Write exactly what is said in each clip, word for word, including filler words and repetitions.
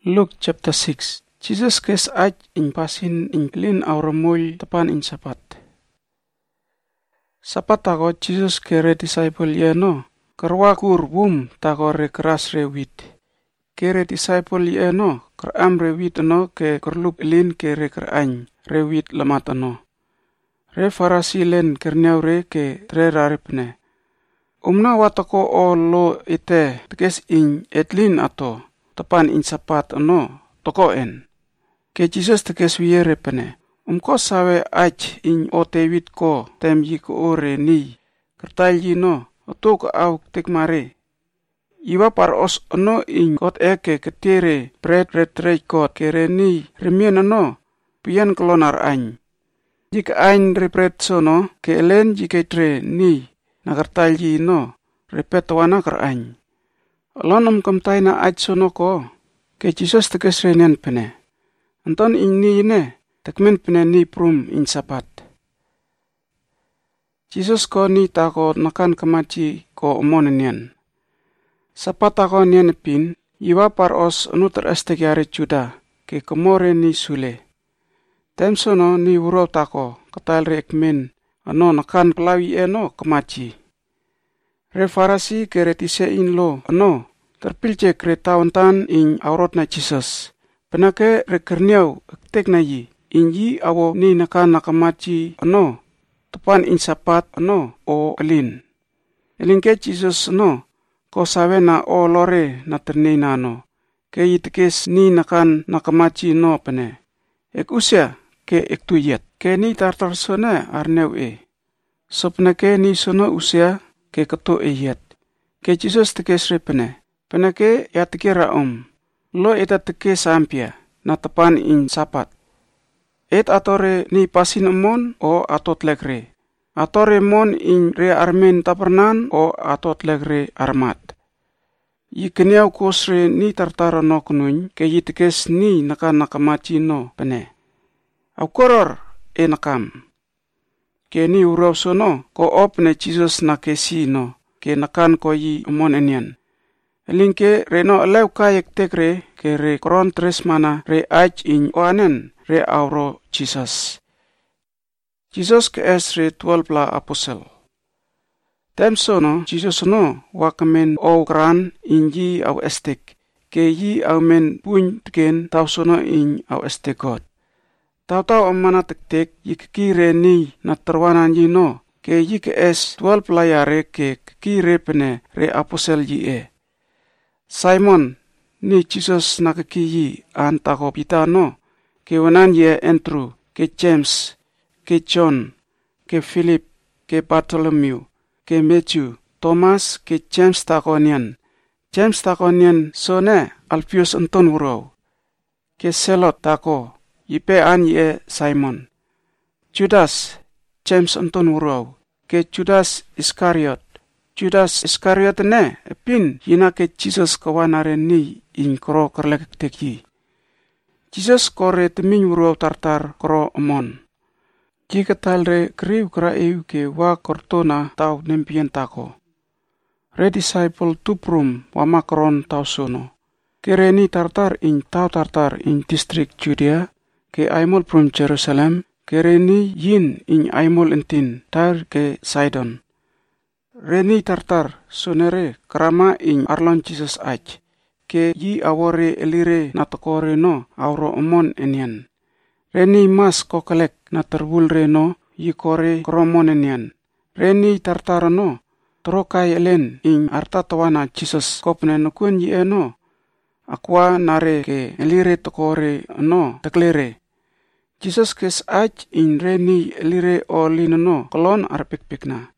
Luke chapter six. Jesus kes aj in pasin in lin auramul tapan in sapat. Sapat tako Jesus kere disciple yeno, kerwa kur wum tako re keras re wit. Kere disciple yeno, ker am re wit no ke kerlup lin kere ker any, re wit lamat no. Re farasi len kernyau re ke tre raripne. Umna watako o lo ite tekes in etlin ato, tapan in sapat no, toko en. Ke Jesus tekes wiere pene. Umko sawe aj in o tewit ko tem yi ko ore ni. Kertal yi no, oto ko au tekmare. Iwa par os no in kot eke ketere bread red red kot kere ni remien no, pian klonar any. Jika any repret sono, ke elen jike tre ni, nakertal yi no, repet wana ker any. Lonom kamtay na aj sono ko, ke Jesus tekes renen pene. Anton in ni ne, tekmen pene ni prum in sapat. Jesus ko ni tako nakan kamachi ko omonenian. Sapat ako nian pin, iwa par os nuter estek yare juda, ke komore ni sule. Tem sono ni uro tako, katal re ekmen, ano nakan pelawi eno kamachi. Re farasi ke retise in lo, ano, terpilce kre tauntan in aurot na Jesus. Penake rekerniau ektek na yi, in yi awo ni nakan nakamachi, ano, tepan in sapat, ano, o kelin. Elingke Jesus, ano, ko sawe na o lore na ternei na no, ke yi tekes ni nakan nakamachi no pene. Ek usya, ke ek tuyet, ke ni tartar sone arneu e. Sopnake ni sono usya, ke keto e yet. Ke Jesus tekes repene, penake ya tekira om. Lo eta teke sampia na tepan in sapat. Et atore ni pasin emon o atot legre. Atore mon in re armen tapernan o atot legre armat. Yi kenyau kosre ni tartara no kununy ke yi tekes ni naka nakamachi no pene. Au koror e nakam. Ke ni uraw sono ko opne Jesus na kesi no ke nakan ko yi emon enian. Elingke reno alew kayek tekre ke re koron tres mana re aj in oanen re auro Jesus. Jesus ke es re twelve la apostle. Tem sono Jesus no wakamen o kran in yi au estek ke yi au men puny teken tau sono in au estekot. Tau tau amana tek-tek yi kekire ni na terwanan yi no ke yi ke es twelve la yare ke kekire pene re apostle yi e. Simon ni Jesus nakakiyi an tako pita no, ke wanan ye Andrew, ke James, ke John, ke Philip, ke Bartholomew, ke Matthew, Thomas, ke James takonian, James takonian sone Alpheus enton uraw, ke Selot tako, yipe an ye Simon, Judas, James enton uraw, ke Judas Iscariot, Judas Iscariot ne, pin yina ke Jesus kawanare ni in kro kerlek teki. Jesus kore temin uraw tartar kro amon. Jika talre kriw kra ew ke wa kortona tau nempien tako. Re disciple tuprum wa makron tau sono. Kere ni tartar in tau tartar in district Judea, ke aimol prum Jerusalem, kere ni yin in aimol entin tar ke Sidon. Reni tartar sonere krama in arlon Jesus aj, ke yi awore elire na tokore no auro omon enian. Reni mas kokelek na terbul reno yi kore kromon enian. Reni tartar no trokai elen in arta tawana Jesus kopne nukun yi eno. Akwa nare ke elire tokore no teklere. Jesus kes aj in reni elire o lino no kolon arpik-pik na.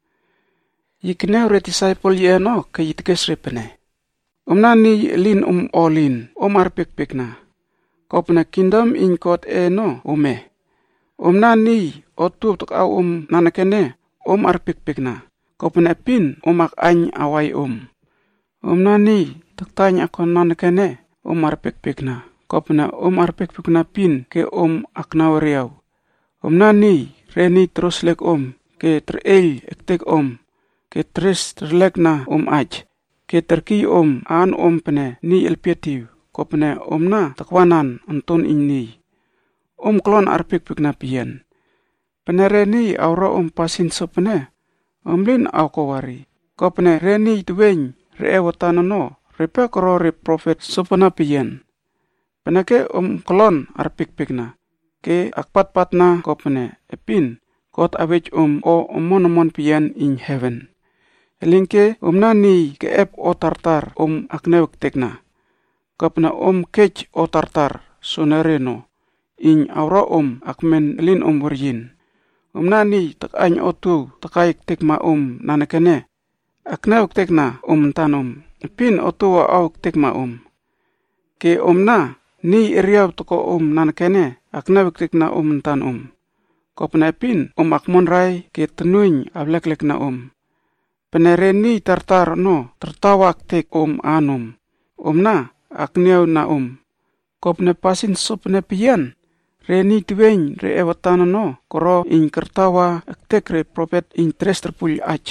Yikne re disciple ye no ke yitkes repene. Omna ni lin um olin, om arpek pekna. Kopna kingdom in kot e no ome. Omna ni otu tok au um nanakene, om arpek pekna. Kopna pin omak any awai om. Omna ni taktanya kon nanakene, om arpek pekna. Kopna om arpek pekna pin ke om aknawariaw. Omna ni reni terus lek om, ke terel ektek om. Ke tres terlek na om aj, ke terki om an om pene ni elpietiu, ko pene omna takwanan antun ini. Om klon arpik-pik na pian. Pene reni aura om pasin sopene. Omlin au kowari. Ko pene reni tuweny re watanono repe koro re profet sopena pian. Pene ke om klon arpik-pik na. Ke akpat-pat na ko pene epin. Kot awech om o omon-omon pian in heaven. Elingke omna ni ke ep o tartar om aknewek tekna. Kapna om kech o tartar sonareno. In aura om akmen lin om waryin. Omna ni tak any o tu takaik tekma om nanakene. Aknewek tekna om tanom. Pin o tu wa auk tekma om. Ke omna ni eriaw toko om nanakene. Aknewek tekna om tan om. Kopna pin om akmonray ke tenuiny avlek-lek na om. Penere ni tartar no tertawak tek om anom. Omna akniaw na om. Kopna pasin sopna pian. Re ni tuweny re ewatan no koro in kertawa aktek re prophet in tres terpul ach.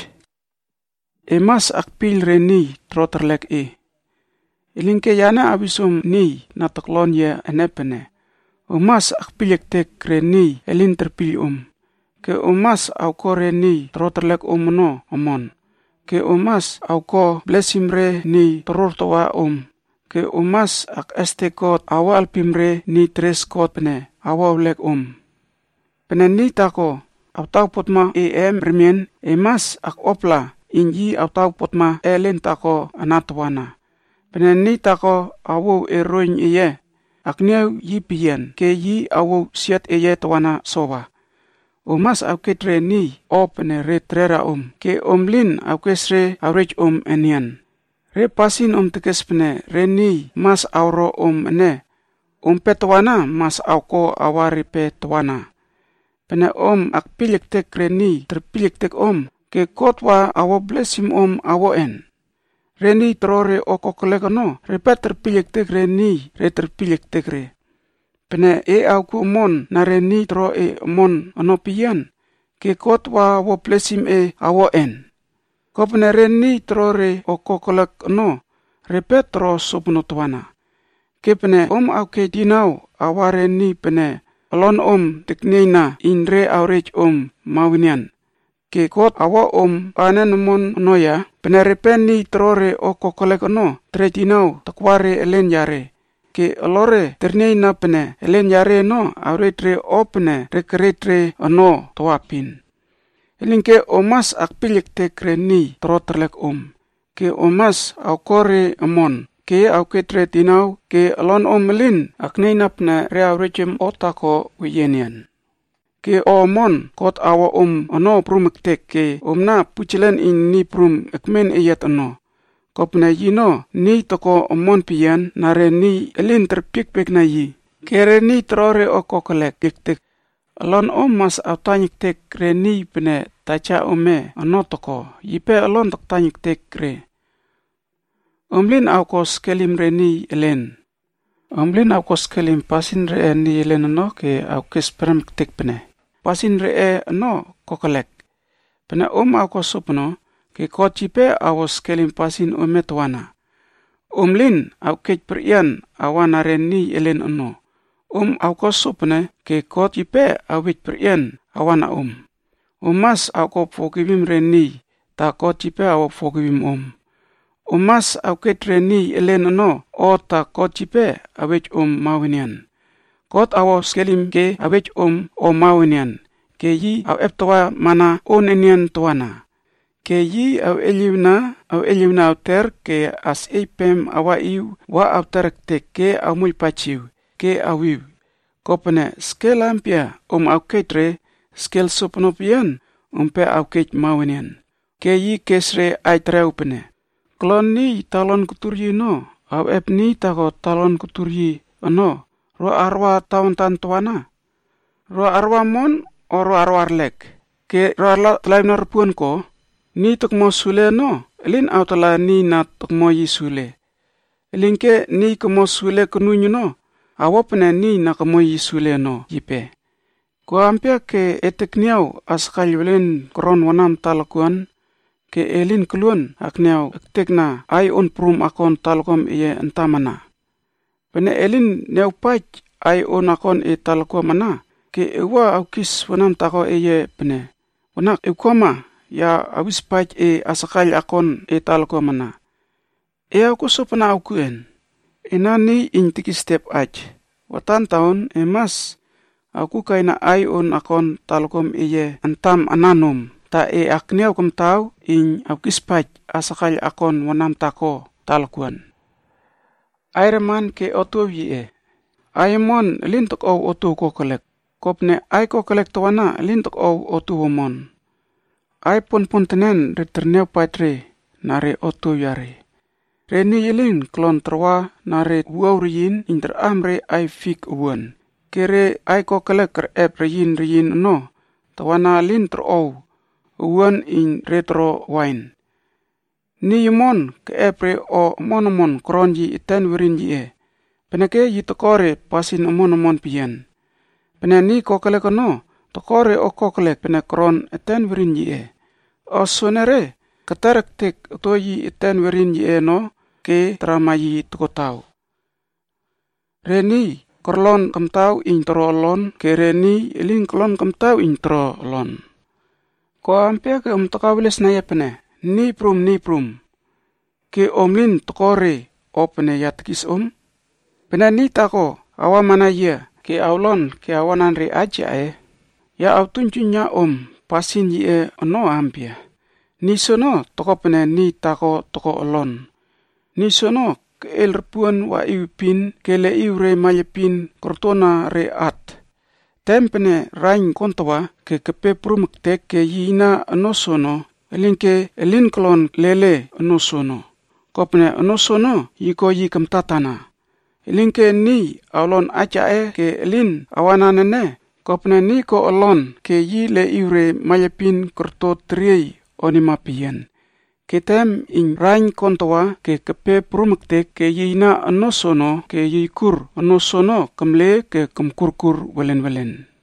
Emas akpil re ni troterlek e. Ilingke yana abisum ni nataklon ye enepene. Umas akpilik tek re ni elin terpilih um. Ke umas au ko re ni troterlek um no omon. Ke umas au ko blesim re ni terur towa um. Ke umas ak este kot awal pimre ni tres kot pene awal lek um. Pene ni tako au tau potma e em remien emas ak opla inji au tau potma elen tako anatwana. Pene ni tako awu e roin iye. Akniaw yi pian ke yi awu siat eye tawana sowa. Umas au ketre ni opene re trera um. Ke omlin au kesre aurech um enian. Re pasin um tekes pene re ni mas auro um ene. Um petwana mas au ko awari pe tawana. Pene om akpilik tek re ni terpilik tek om. Ke kotwa awo blesim um awo en. Reni trore o kokolek no, repet terpilik tek reni, re terpilik tek re. Pene e au ku mon na reni tro e mon anopian, ke kotwa wo plesim e awo en. Kopene reni trore o kokolek no, repet tro subnotwana. Ke pene om au ke dinau awa reni pene alon om teknina in re aurech om mawinian. Ke kot awa om panen mon noya penerepen ni trore o kokolek no tretinau takware elen yare. Ke alore ternei na pene elen yare no auretre o pene rekeretre ano toapin. Elingke omas akpilik tekre ni troterlek om. Ke omas au kore amon. Ke au ketre tinau ke alon om melin aknei na pene re aurechem otako wiyenian. Ke omon kot awa om ano prumektek ke omna puchilen in ni prum ekmen iyat ano. Kopna yino ni toko omon pian nare ni elin terpikpik na yi. Kere ni trore o kokolek kiktik. Alon om mas autanyik tek re ni pene tacha ome ano toko. Yipe alon tak tanyik tek re. Omlin au ko skelim re ni elen. Omlin au ko skelim pasin re ni elen ano ke au kesperem ktik pene. Pasin re e no kokolek. Pena om au ko supno ke kochipe awos kelim pasin umetwana. Umlin au kech perian awana reni elen ono. Um au ko supne ke kochipe awit perian awana um. Umas au ko forgivim reni ta kochipe awo forgivim um. Umas au kech reni elen ono o ta kochipe awit um mawinian. Kot awo skelim ke awech um o mawinian, ke yi aw eptawa mana on enian tuana. Ke yi aw eliwna, aw eliwna aw ter ke as eipem awa iw wa aw terek tek ke aw mulpachiw, ke awiw. Kopene skel ampia um aw ketre, skel supnopian umpe aw kech mawinian. Ke yi kesre ay trew pene. Klon ni talon kuturyi no, aw ep ni tako talon kuturyi ano. Ro arwa taon tantuana. Ro arwa mon o ro arwa arlek. Ke ro arla tlaim na rupuan ko. Ni tukmo sule no. Elin autala ni na tukmo yi sule. Elin ke ni kumo sule kununyo no. Awapene ni na kumo yi sule no yipe. Ko ampia ke etek niaw askal yulen koron wanam talakuan. Ke elin keluan ak niaw ektek na ay on prum akon talakom iye entamana. Pene elin neupaj ai onakon e talakua mana, ke ewa aukis wanam tako eye pene. Wanak eukoma ya awispaj e asakal akon e talakua mana. E aku sopana aukuen. Enani intiki step aj. Watan taon emas aku kaina ai on akon talkom eye antam ananum. Ta e akniaw kum tau in aukispaj asakal akon wanam tako talkuan. Aireman ke otu ye. Aimon lintok au otu ko kolek. Kopne ai ko kolek tawana lintok au otu womon. Ai pun pun tenen reterneu patre nare otu yare. Reni yelin klon terwa nare wuauriyin inter amre ai fik uwan. Kere ai ko kolek ker ep reyin reyin no. Tawana lintok au uwan in retro wine. Ni yimon ke epre o monomon kronji iten wirinji e. Peneke yi tokore pasin monomon piyen. Pene ni kokele kono, tokore o kokele pene kron iten wirinji e. O sonere, katerek tek to yi iten wirinji e no, ke trama yi tukotau. Reni, korlon kamtau in trolon, ke reni ilin klon kamtau in trolon. Ko ampia ke um tokawiles na yepene, ni prum ni prum. Ke omlin tokore o pene yatkis om. Pene ni tako awa mana ye ke aulon ke awanan re aja e. Ya au tunjunya om pasin ye e ono ampia. Ni sono toko pene ni tako toko olon. Ni sono ke el repuan wa iwipin ke le iwre mayepin kortona re at. Tempene rain kontawa ke kepe prumektek ke yina ano sono. Elin ke elin klon lele ano sono. Kopne ano sono yiko yi kamtatana. Elin ke ni aulon aja e ke elin awananene. Kopne ni ko olon ke yi le iwre mayepin korto triei onimapiyen. Ketem in rain kontawa ke kepe prumektek ke yina ano sono ke yikur ano sono kemle ke kemkurkur welen-welen.